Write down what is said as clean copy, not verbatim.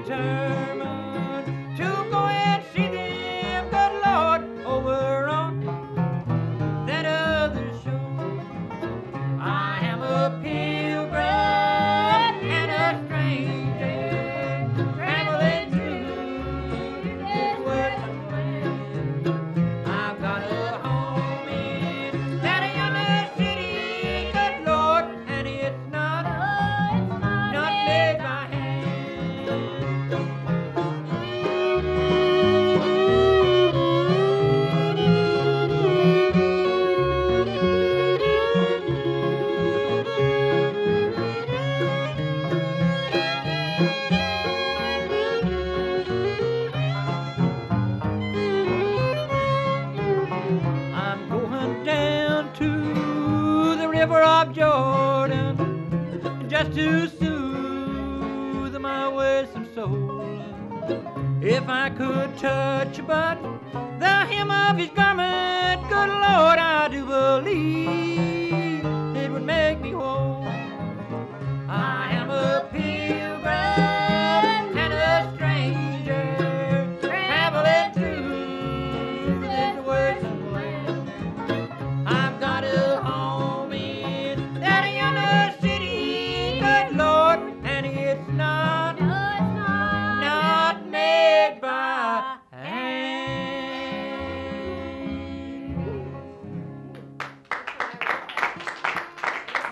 determined to go and see them, good Lord, over on that other shore. I am a pilgrim and a stranger, traveling through this western land. I've got a home in that yonder city, good Lord, and it's not made by hand. I'm going down to the river of Jordan just to soothe my wearisome soul. If I could touch but the hem of his garment, good Lord, I do believe it would make me whole. I am a pilgrim